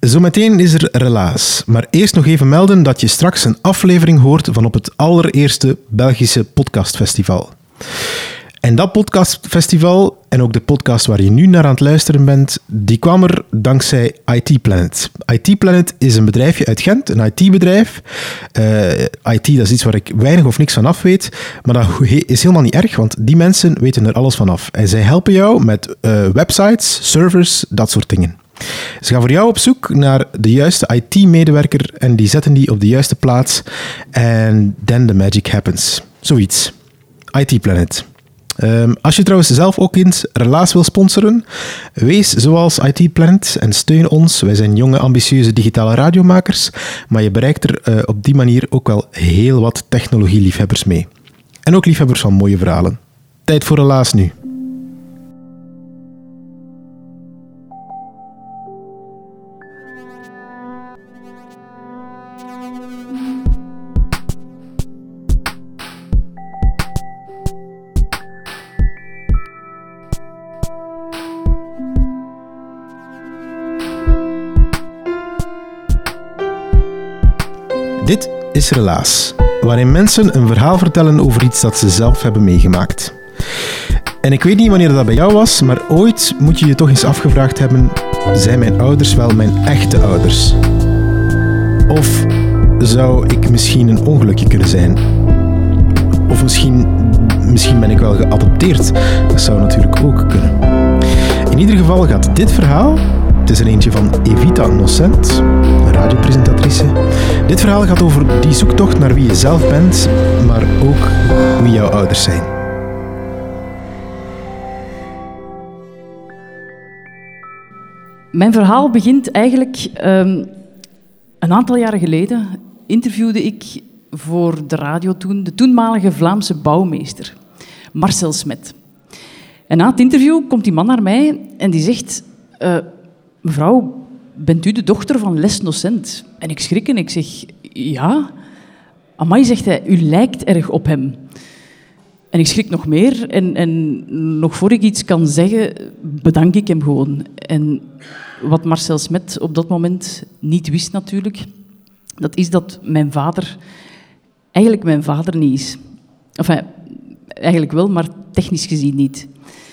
Zometeen is er Relaas. Maar eerst nog even melden dat je straks een aflevering hoort van op het allereerste Belgische podcastfestival. En dat podcastfestival, en ook de podcast waar je nu naar aan het luisteren bent, die kwam er dankzij IT Planet. IT Planet is een bedrijfje uit Gent, een IT-bedrijf. IT, dat is iets waar ik weinig of niks van af weet, maar dat is helemaal niet erg, want die mensen weten er alles van af. En zij helpen jou met websites, servers, dat soort dingen. Ze gaan voor jou op zoek naar de juiste IT-medewerker en die zetten die op de juiste plaats. En then the magic happens. Zoiets. IT Planet. Als je trouwens zelf ook eens Relaas wil sponsoren, wees zoals IT Planet en steun ons. Wij zijn jonge, ambitieuze digitale radiomakers, maar je bereikt er op die manier ook wel heel wat technologieliefhebbers mee. En ook liefhebbers van mooie verhalen. Tijd voor Relaas nu. Dit is Relaas, waarin mensen een verhaal vertellen over iets dat ze zelf hebben meegemaakt. En ik weet niet wanneer dat bij jou was, maar ooit moet je je toch eens afgevraagd hebben, zijn mijn ouders wel mijn echte ouders? Of zou ik misschien een ongelukje kunnen zijn? Of misschien ben ik wel geadopteerd. Dat zou natuurlijk ook kunnen. In ieder geval gaat dit verhaal, het is er eentje van Evita Nocent, een radiopresentatrice. Dit verhaal gaat over die zoektocht naar wie je zelf bent, maar ook wie jouw ouders zijn. Mijn verhaal begint eigenlijk een aantal jaren geleden. Interviewde ik voor de radio toen de toenmalige Vlaamse bouwmeester, Marcel Smet. En na het interview komt die man naar mij en die zegt: mevrouw, bent u de dochter van Les Nocent? En ik schrik en ik zeg: ja. Amai, zegt hij, u lijkt erg op hem. En ik schrik nog meer en nog voor ik iets kan zeggen, bedank ik hem gewoon. En wat Marcel Smet op dat moment niet wist natuurlijk, dat is dat mijn vader eigenlijk mijn vader niet is. Enfin, eigenlijk wel, maar technisch gezien niet.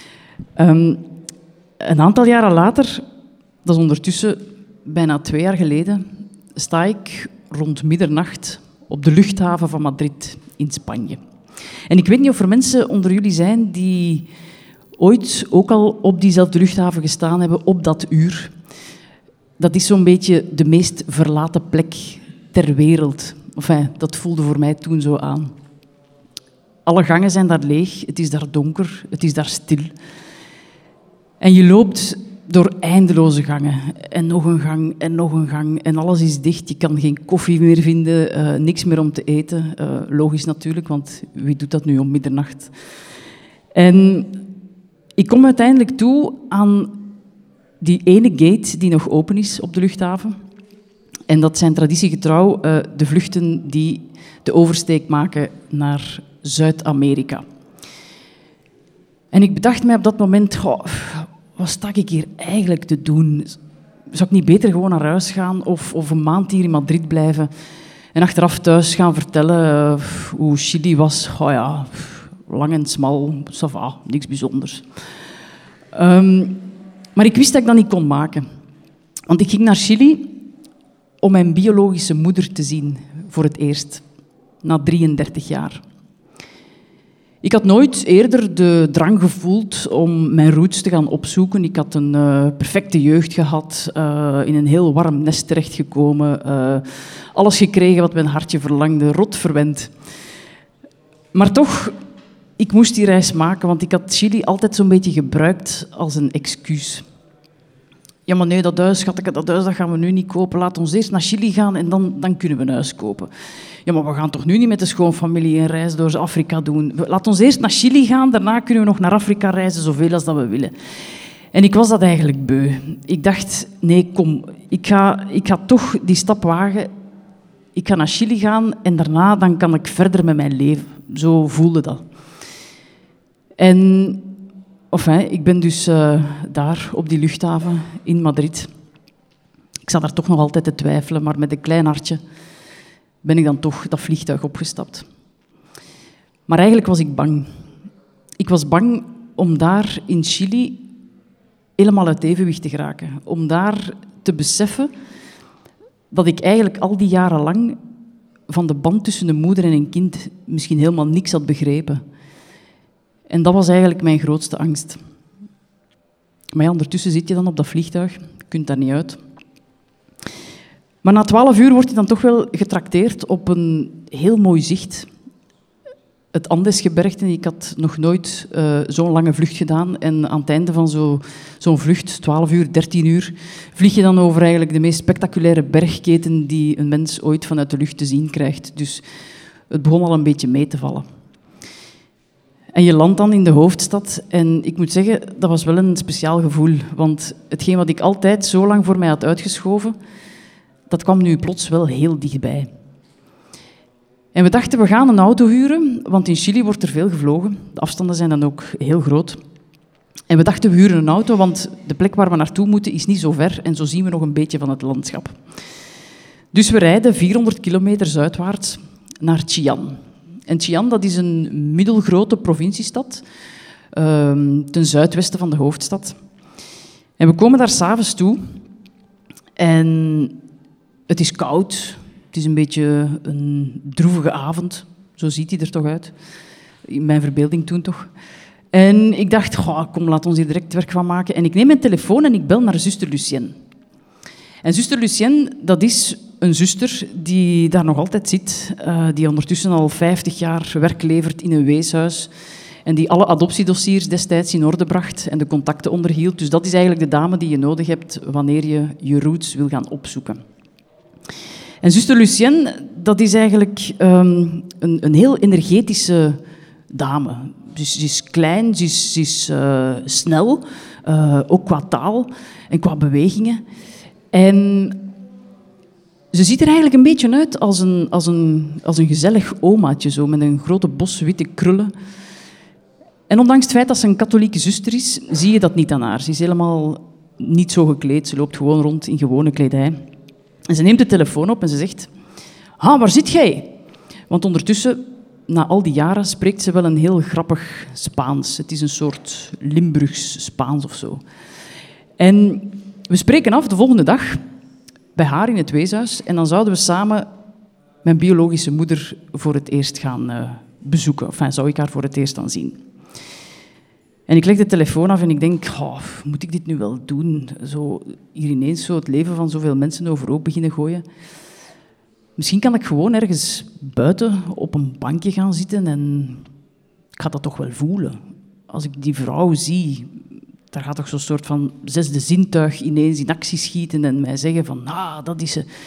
Een aantal jaren later, dat is ondertussen bijna 2 jaar geleden, sta ik rond middernacht op de luchthaven van Madrid in Spanje. En ik weet niet of er mensen onder jullie zijn die ooit ook al op diezelfde luchthaven gestaan hebben op dat uur. Dat is zo'n beetje de meest verlaten plek ter wereld. Enfin, dat voelde voor mij toen zo aan. Alle gangen zijn daar leeg, het is daar donker, het is daar stil. En je loopt door eindeloze gangen. En nog een gang, en nog een gang. En alles is dicht, je kan geen koffie meer vinden, niks meer om te eten. Logisch natuurlijk, want wie doet dat nu om middernacht? En ik kom uiteindelijk toe aan die ene gate die nog open is op de luchthaven. En dat zijn traditiegetrouw de vluchten die de oversteek maken naar Zuid-Amerika. En ik bedacht mij op dat moment: wat sta ik hier eigenlijk te doen? Zou ik niet beter gewoon naar huis gaan of een maand hier in Madrid blijven en achteraf thuis gaan vertellen hoe Chili was? Ja, lang en smal, ça va, niks bijzonders. Maar ik wist dat ik dat niet kon maken. Want ik ging naar Chili om mijn biologische moeder te zien voor het eerst, na 33 jaar. Ik had nooit eerder de drang gevoeld om mijn roots te gaan opzoeken. Ik had een perfecte jeugd gehad, in een heel warm nest terechtgekomen, alles gekregen wat mijn hartje verlangde, rot verwend. Maar toch, ik moest die reis maken, want ik had Chili altijd zo'n beetje gebruikt als een excuus. Ja, maar nee, dat huis, schatje, dat huis dat gaan we nu niet kopen. Laat ons eerst naar Chili gaan en dan kunnen we een huis kopen. Ja, maar we gaan toch nu niet met de schoonfamilie een reis door Afrika doen. Laat ons eerst naar Chili gaan, daarna kunnen we nog naar Afrika reizen, zoveel als dat we willen. En ik was dat eigenlijk beu. Ik dacht, nee, kom, ik ga toch die stap wagen. Ik ga naar Chili gaan en daarna dan kan ik verder met mijn leven. Zo voelde dat. En ik ben dus daar op die luchthaven in Madrid. Ik zat daar toch nog altijd te twijfelen, maar met een klein hartje ben ik dan toch dat vliegtuig opgestapt. Maar eigenlijk was ik bang. Ik was bang om daar in Chili helemaal uit evenwicht te geraken. Om daar te beseffen dat ik eigenlijk al die jaren lang van de band tussen een moeder en een kind misschien helemaal niks had begrepen. En dat was eigenlijk mijn grootste angst. Maar ja, ondertussen zit je dan op dat vliegtuig, je kunt daar niet uit. Maar na 12 uur word je dan toch wel getrakteerd op een heel mooi zicht. Het Andesgebergte. Ik had nog nooit zo'n lange vlucht gedaan. En aan het einde van zo'n vlucht, 12 uur, 13 uur, vlieg je dan over eigenlijk de meest spectaculaire bergketen die een mens ooit vanuit de lucht te zien krijgt. Dus het begon al een beetje mee te vallen. En je landt dan in de hoofdstad. En ik moet zeggen, dat was wel een speciaal gevoel. Want hetgeen wat ik altijd zo lang voor mij had uitgeschoven, dat kwam nu plots wel heel dichtbij. En we dachten, we gaan een auto huren, want in Chili wordt er veel gevlogen. De afstanden zijn dan ook heel groot. En we dachten, we huren een auto, want de plek waar we naartoe moeten is niet zo ver en zo zien we nog een beetje van het landschap. Dus we rijden 400 kilometer zuidwaarts naar Chillán. En Chillán, dat is een middelgrote provinciestad, ten zuidwesten van de hoofdstad. En we komen daar 's avonds toe en het is koud. Het is een beetje een droevige avond. Zo ziet hij er toch uit. In mijn verbeelding toen toch. En ik dacht, kom, laat ons hier direct werk van maken. En ik neem mijn telefoon en ik bel naar zuster Lucienne. En zuster Lucienne, dat is een zuster die daar nog altijd zit. Die ondertussen al 50 jaar werk levert in een weeshuis. En die alle adoptiedossiers destijds in orde bracht en de contacten onderhield. Dus dat is eigenlijk de dame die je nodig hebt wanneer je je roots wil gaan opzoeken. En zuster Lucienne, dat is eigenlijk een heel energetische dame. Dus ze is klein, ze is snel, ook qua taal en qua bewegingen. En ze ziet er eigenlijk een beetje uit als een gezellig omaatje, zo, met een grote bos witte krullen. En ondanks het feit dat ze een katholieke zuster is, zie je dat niet aan haar. Ze is helemaal niet zo gekleed, ze loopt gewoon rond in gewone kledij. En ze neemt de telefoon op en ze zegt, waar zit jij? Want ondertussen, na al die jaren, spreekt ze wel een heel grappig Spaans. Het is een soort Limburgs Spaans of zo. En we spreken af de volgende dag bij haar in het weeshuis. En dan zouden we samen mijn biologische moeder voor het eerst gaan bezoeken. Enfin, zou ik haar voor het eerst dan zien. En ik leg de telefoon af en ik denk, moet ik dit nu wel doen? Zo, hier ineens zo het leven van zoveel mensen overhoop beginnen gooien. Misschien kan ik gewoon ergens buiten op een bankje gaan zitten en ik ga dat toch wel voelen. Als ik die vrouw zie, daar gaat toch zo'n soort van zesde zintuig ineens in actie schieten en mij zeggen van, dat is ze.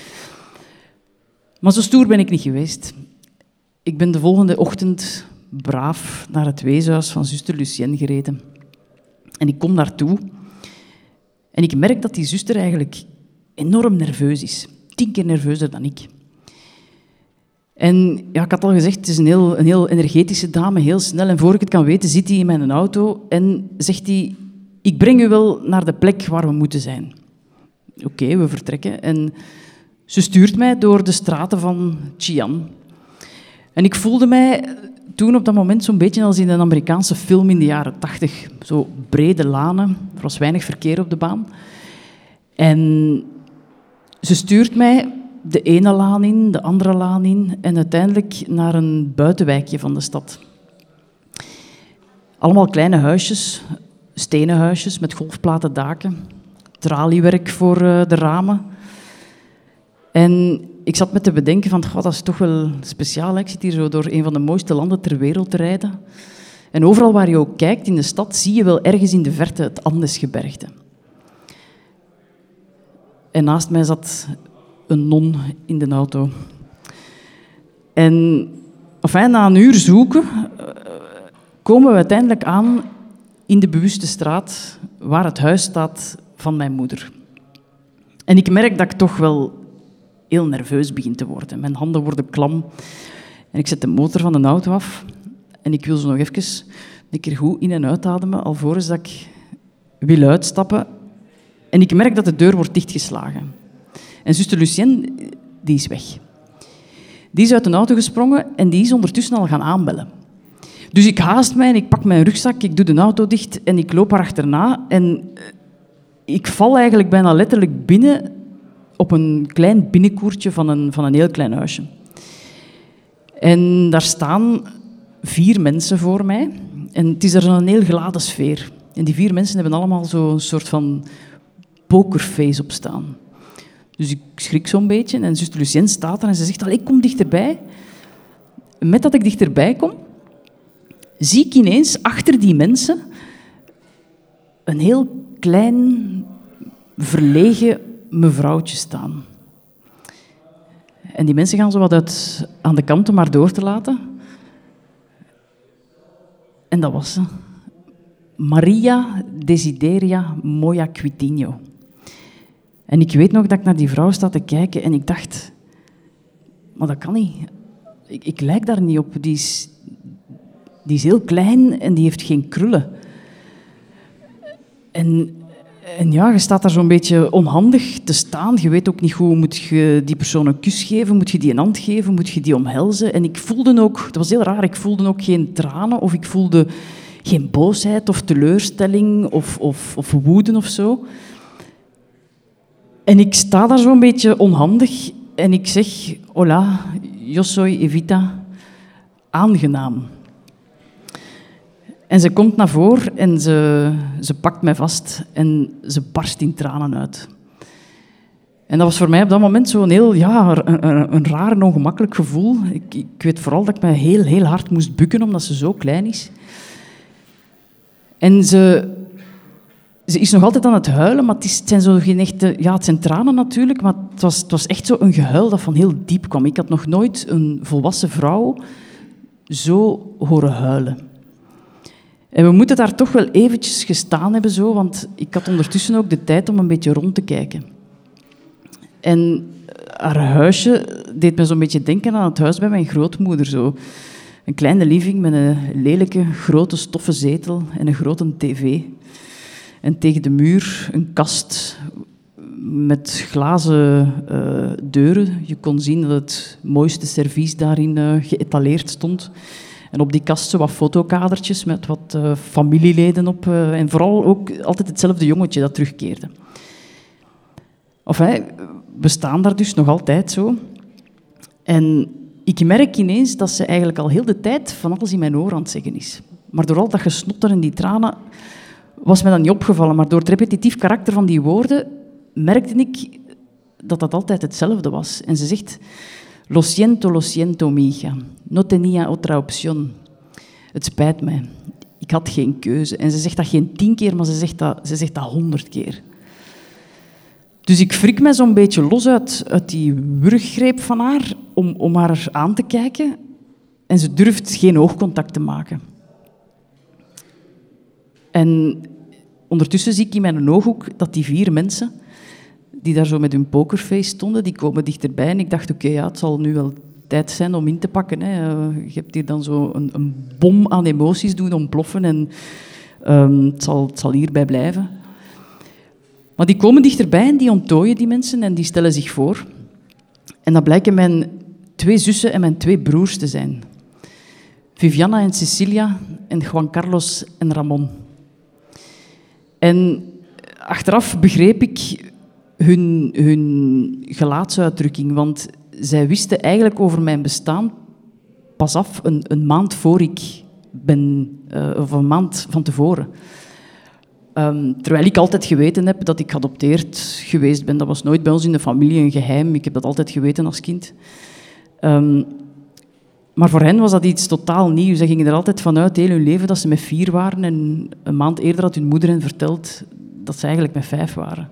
Maar zo stoer ben ik niet geweest. Ik ben de volgende ochtend braaf naar het weeshuis van zuster Lucienne gereden. En ik kom daartoe en ik merk dat die zuster eigenlijk enorm nerveus is. 10 keer nerveuzer dan ik. En ja, ik had al gezegd, het is een heel energetische dame, heel snel. En voor ik het kan weten, zit hij in mijn auto en zegt hij, ik breng u wel naar de plek waar we moeten zijn. Oké, we vertrekken. En ze stuurt mij door de straten van Chillán. En ik voelde mij toen op dat moment zo'n beetje als in een Amerikaanse film in de jaren 80. Zo brede lanen, er was weinig verkeer op de baan. En ze stuurt mij de ene laan in, de andere laan in en uiteindelijk naar een buitenwijkje van de stad. Allemaal kleine huisjes, stenen huisjes met golfplaten daken, traliewerk voor de ramen. En ik zat me te bedenken van, dat is toch wel speciaal. Hè? Ik zit hier zo door een van de mooiste landen ter wereld te rijden. En overal waar je ook kijkt in de stad, zie je wel ergens in de verte het Andesgebergte. En naast mij zat een non in de auto. En na een uur zoeken komen we uiteindelijk aan in de bewuste straat waar het huis staat van mijn moeder. En ik merk dat ik toch wel heel nerveus begin te worden. Mijn handen worden klam. En ik zet de motor van de auto af. En ik wil zo nog even een keer goed in- en uitademen, alvorens dat ik wil uitstappen. En ik merk dat de deur wordt dichtgeslagen. En zuster Lucienne, die is weg. Die is uit een auto gesprongen en die is ondertussen al gaan aanbellen. Dus ik haast mij en ik pak mijn rugzak, ik doe de auto dicht en ik loop haar achterna. En ik val eigenlijk bijna letterlijk binnen op een klein binnenkoertje van een heel klein huisje. En daar staan 4 mensen voor mij. En het is er een heel geladen sfeer. En die 4 mensen hebben allemaal zo'n soort van pokerface op staan. Dus ik schrik zo'n beetje en zuster Lucienne staat er en ze zegt, ik kom dichterbij. Met dat ik dichterbij kom, zie ik ineens achter die mensen een heel klein, verlegen mevrouwtje staan. En die mensen gaan zo wat aan de kant om haar door te laten. En dat was ze. Maria Desideria Moya Quitinho. En ik weet nog dat ik naar die vrouw sta te kijken en ik dacht, maar dat kan niet. Ik lijk daar niet op. Die is heel klein en die heeft geen krullen. En ja, je staat daar zo'n beetje onhandig te staan. Je weet ook niet hoe moet je die persoon een kus geven, moet je die een hand geven, moet je die omhelzen. En ik voelde ook, dat was heel raar, ik voelde ook geen tranen of ik voelde geen boosheid of teleurstelling of woede of zo. En ik sta daar zo'n beetje onhandig en ik zeg, hola, yo soy Evita, aangenaam. En ze komt naar voren en ze pakt mij vast en ze barst in tranen uit. En dat was voor mij op dat moment zo'n heel, een raar en ongemakkelijk gevoel. Ik weet vooral dat ik mij heel, heel hard moest bukken omdat ze zo klein is. En ze is nog altijd aan het huilen, maar het zijn zo geen echte... Ja, het zijn tranen natuurlijk, maar het was echt zo een gehuil dat van heel diep kwam. Ik had nog nooit een volwassen vrouw zo horen huilen. En we moeten daar toch wel eventjes gestaan hebben, zo, want ik had ondertussen ook de tijd om een beetje rond te kijken. En haar huisje deed me zo'n beetje denken aan het huis bij mijn grootmoeder. Zo. Een kleine living met een lelijke, grote stoffen zetel en een grote tv. En tegen de muur een kast met glazen deuren. Je kon zien dat het mooiste servies daarin geëtaleerd stond. En op die kast zo wat fotokadertjes met wat familieleden op. En vooral ook altijd hetzelfde jongetje dat terugkeerde. We staan daar dus nog altijd zo. En ik merk ineens dat ze eigenlijk al heel de tijd van alles in mijn oor aan het zeggen is. Maar door al dat gesnotter en die tranen was mij dat niet opgevallen. Maar door het repetitief karakter van die woorden merkte ik dat dat altijd hetzelfde was. En ze zegt... Lo siento, mi hija. No tenía otra opción. Het spijt mij. Ik had geen keuze. En ze zegt dat geen 10 keer, maar ze zegt dat 100 keer. Dus ik wrik mij zo'n beetje los uit die wurggreep van haar om haar aan te kijken. En ze durft geen oogcontact te maken. En ondertussen zie ik in mijn ooghoek dat die 4 mensen... die daar zo met hun pokerface stonden, die komen dichterbij. En ik dacht, het zal nu wel tijd zijn om in te pakken. Hè. Je hebt hier dan zo een bom aan emoties doen ontploffen en het zal hierbij blijven. Maar die komen dichterbij en die onttooien die mensen en die stellen zich voor. En dat blijken mijn 2 zussen en mijn 2 broers te zijn. Viviana en Cecilia en Juan Carlos en Ramon. En achteraf begreep ik hun gelaatsuitdrukking, want zij wisten eigenlijk over mijn bestaan pas af een maand voor ik ben, of een maand van tevoren. Terwijl ik altijd geweten heb dat ik geadopteerd geweest ben. Dat was nooit bij ons in de familie een geheim. Ik heb dat altijd geweten als kind. Maar voor hen was dat iets totaal nieuws. Zij gingen er altijd vanuit, heel hun leven, dat ze met 4 waren. En een maand eerder had hun moeder hen verteld dat ze eigenlijk met 5 waren.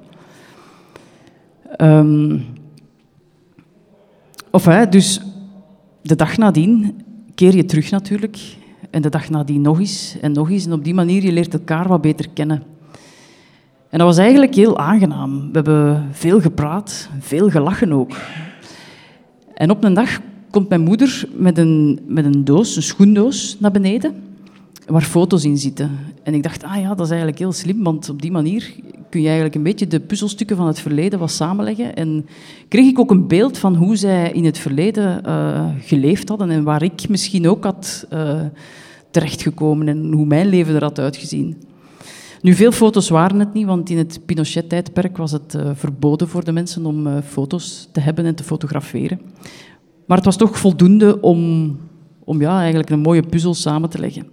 Dus de dag nadien keer je terug natuurlijk. En de dag nadien nog eens en nog eens. En op die manier je leert elkaar wat beter kennen. En dat was eigenlijk heel aangenaam. We hebben veel gepraat, veel gelachen ook. En op een dag komt mijn moeder met een doos, een schoendoos, naar beneden. waar foto's in zitten. En ik dacht, dat is eigenlijk heel slim, want op die manier kun je eigenlijk een beetje de puzzelstukken van het verleden wat samenleggen. En kreeg ik ook een beeld van hoe zij in het verleden geleefd hadden en waar ik misschien ook had terechtgekomen en hoe mijn leven er had uitgezien. Nu, veel foto's waren het niet, want in het Pinochet-tijdperk was het verboden voor de mensen om foto's te hebben en te fotograferen. Maar het was toch voldoende om eigenlijk een mooie puzzel samen te leggen.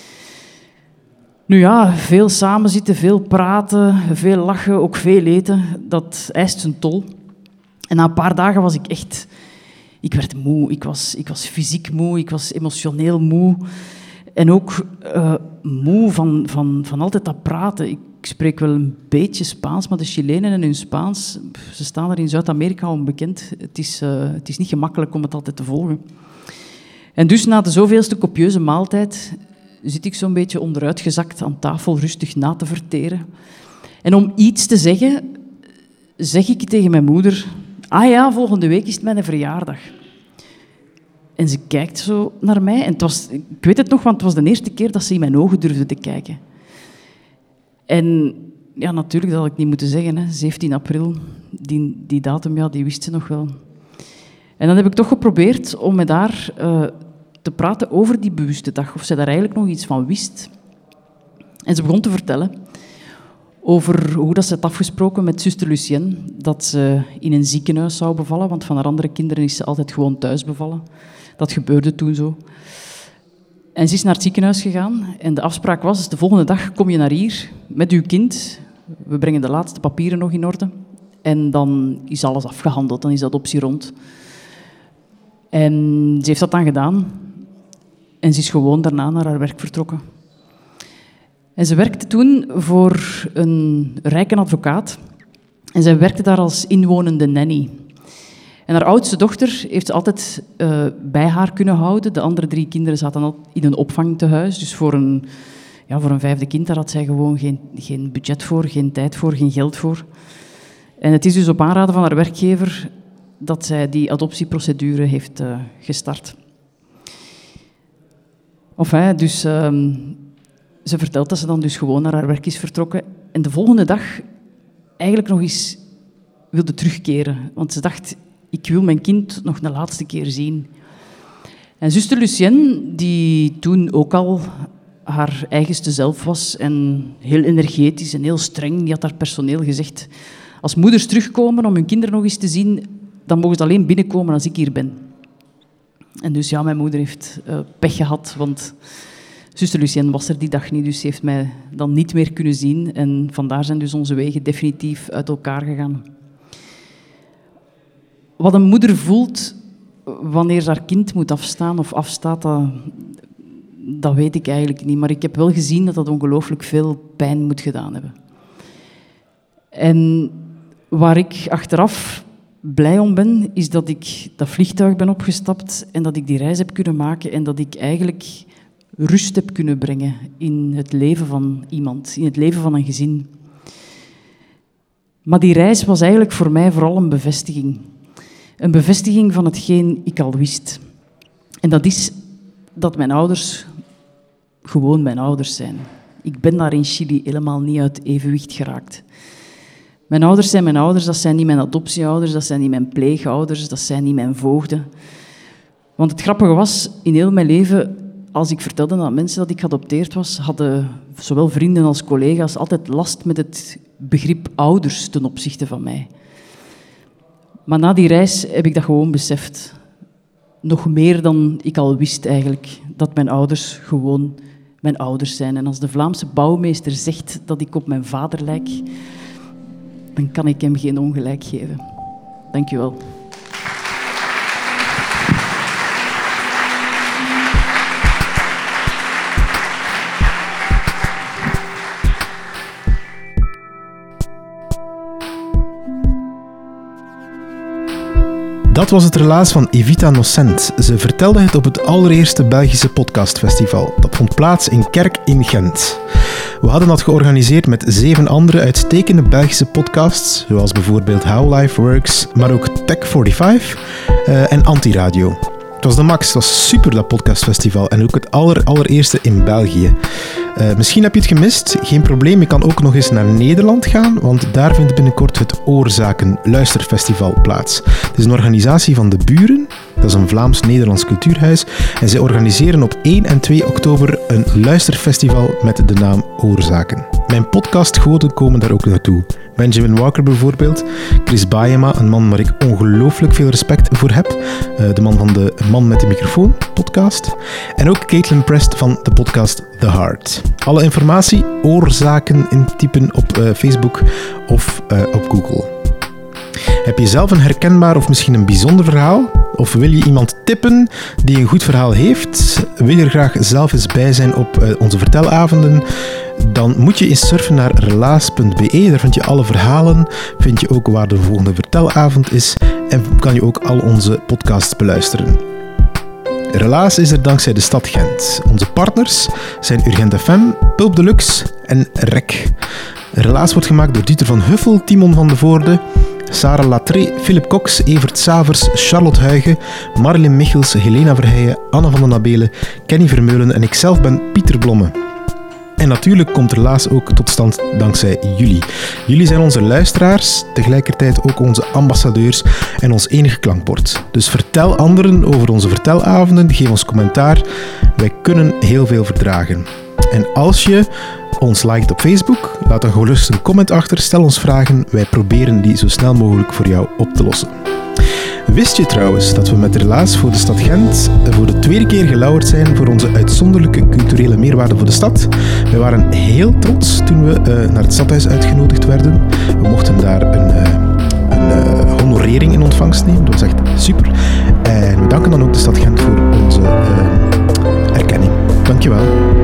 Nu ja, veel samenzitten, veel praten, veel lachen, ook veel eten, dat eist zijn tol. En na een paar dagen was ik echt... Ik werd moe, ik was fysiek moe, ik was emotioneel moe. En ook moe van altijd dat praten. Ik spreek wel een beetje Spaans, maar de Chilenen en hun Spaans, ze staan er in Zuid-Amerika onbekend. Het is niet gemakkelijk om het altijd te volgen. En dus na de zoveelste copieuze maaltijd zit ik zo'n beetje onderuitgezakt aan tafel rustig na te verteren. En om iets te zeggen, zeg ik tegen mijn moeder... volgende week is het mijn verjaardag. En ze kijkt zo naar mij. En ik weet het nog, want het was de eerste keer dat ze in mijn ogen durfde te kijken. En ja, natuurlijk, dat had ik niet moeten zeggen. Hè. 17 april, die datum, die wist ze nog wel. En dan heb ik toch geprobeerd om met haar te praten over die bewuste dag. Of zij daar eigenlijk nog iets van wist. En ze begon te vertellen over hoe dat ze had afgesproken met zuster Lucienne, dat ze in een ziekenhuis zou bevallen, want van haar andere kinderen is ze altijd gewoon thuis bevallen. Dat gebeurde toen zo. En ze is naar het ziekenhuis gegaan en de afspraak was, de volgende dag kom je naar hier met uw kind. We brengen de laatste papieren nog in orde en dan is alles afgehandeld, dan is de adoptie rond. En ze heeft dat dan gedaan en ze is gewoon daarna naar haar werk vertrokken. En ze werkte toen voor een rijke advocaat. En zij werkte daar als inwonende nanny. En haar oudste dochter heeft ze altijd bij haar kunnen houden. De andere 3 kinderen zaten al in een opvangtehuis. Dus voor een 5e kind daar had zij gewoon geen budget voor, geen tijd voor, geen geld voor. En het is dus op aanraden van haar werkgever dat zij die adoptieprocedure heeft gestart. Ze vertelt dat ze dan dus gewoon naar haar werk is vertrokken en de volgende dag eigenlijk nog eens wilde terugkeren. Want ze dacht, ik wil mijn kind nog een laatste keer zien. En zuster Lucienne, die toen ook al haar eigenste zelf was en heel energetisch en heel streng, die had haar personeel gezegd, als moeders terugkomen om hun kinderen nog eens te zien, dan mogen ze alleen binnenkomen als ik hier ben. En dus ja, mijn moeder heeft pech gehad, want... Zuster Lucienne was er die dag niet, dus ze heeft mij dan niet meer kunnen zien. En vandaar zijn dus onze wegen definitief uit elkaar gegaan. Wat een moeder voelt wanneer ze haar kind moet afstaan of afstaat, dat weet ik eigenlijk niet. Maar ik heb wel gezien dat dat ongelooflijk veel pijn moet gedaan hebben. En waar ik achteraf blij om ben, is dat ik dat vliegtuig ben opgestapt en dat ik die reis heb kunnen maken en dat ik eigenlijk... rust heb kunnen brengen in het leven van iemand, in het leven van een gezin. Maar die reis was eigenlijk voor mij vooral een bevestiging. Een bevestiging van hetgeen ik al wist. En dat is dat mijn ouders gewoon mijn ouders zijn. Ik ben daar in Chili helemaal niet uit evenwicht geraakt. Mijn ouders zijn mijn ouders, dat zijn niet mijn adoptieouders, dat zijn niet mijn pleegouders, dat zijn niet mijn voogden. Want het grappige was, in heel mijn leven... Als ik vertelde aan mensen dat ik geadopteerd was, hadden zowel vrienden als collega's altijd last met het begrip ouders ten opzichte van mij. Maar na die reis heb ik dat gewoon beseft. Nog meer dan ik al wist eigenlijk, dat mijn ouders gewoon mijn ouders zijn. En als de Vlaamse bouwmeester zegt dat ik op mijn vader lijk, dan kan ik hem geen ongelijk geven. Dank je wel. Dat was het relaas van Evita Nocent. Ze vertelde het op het allereerste Belgische podcastfestival. Dat vond plaats in Kerk in Gent. We hadden dat georganiseerd met 7 andere uitstekende Belgische podcasts, zoals bijvoorbeeld How Life Works, maar ook Tech45 en Antiradio. Het was de max. Het was super, dat podcastfestival. En ook het allereerste in België. Misschien heb je het gemist. Geen probleem, je kan ook nog eens naar Nederland gaan, want daar vindt binnenkort het Oorzaken Luisterfestival plaats. Het is een organisatie van De Buren. Dat is een Vlaams-Nederlands cultuurhuis. En zij organiseren op 1 en 2 oktober een luisterfestival met de naam Oorzaken. Mijn podcastgoden komen daar ook naartoe. Benjamin Walker bijvoorbeeld, Chris Baiema, een man waar ik ongelooflijk veel respect voor heb. De man van de Man met de Microfoon podcast. En ook Caitlin Prest van de podcast The Heart. Alle informatie, Oorzaken intypen op Facebook of op Google. Heb je zelf een herkenbaar of misschien een bijzonder verhaal? Of wil je iemand tippen die een goed verhaal heeft? Wil je er graag zelf eens bij zijn op onze vertelavonden? Dan moet je eens surfen naar relaas.be. Daar vind je alle verhalen. Vind je ook waar de volgende vertelavond is. En kan je ook al onze podcasts beluisteren. Relaas is er dankzij de stad Gent. Onze partners zijn Urgent FM, Pulp Deluxe en REC. Relaas wordt gemaakt door Dieter van Huffel, Timon van de Voorde, Sarah Latré, Philip Cox, Evert Savers, Charlotte Huygen, Marilyn Michels, Helena Verheijen, Anne van den Nabelen, Kenny Vermeulen en ikzelf ben Pieter Blomme. En natuurlijk komt Relaas ook tot stand dankzij jullie. Jullie zijn onze luisteraars, tegelijkertijd ook onze ambassadeurs en ons enige klankbord. Dus vertel anderen over onze vertelavonden, geef ons commentaar. Wij kunnen heel veel verdragen. En als je ons liked op Facebook, laat dan gerust een comment achter, stel ons vragen, wij proberen die zo snel mogelijk voor jou op te lossen. Wist je trouwens dat we met Relaas voor de stad Gent voor de tweede keer gelauwerd zijn voor onze uitzonderlijke culturele meerwaarde voor de stad? We waren heel trots toen we naar het stadhuis uitgenodigd werden. We mochten daar een honorering in ontvangst nemen, dat was echt super. En we danken dan ook de stad Gent voor onze erkenning. Dankjewel.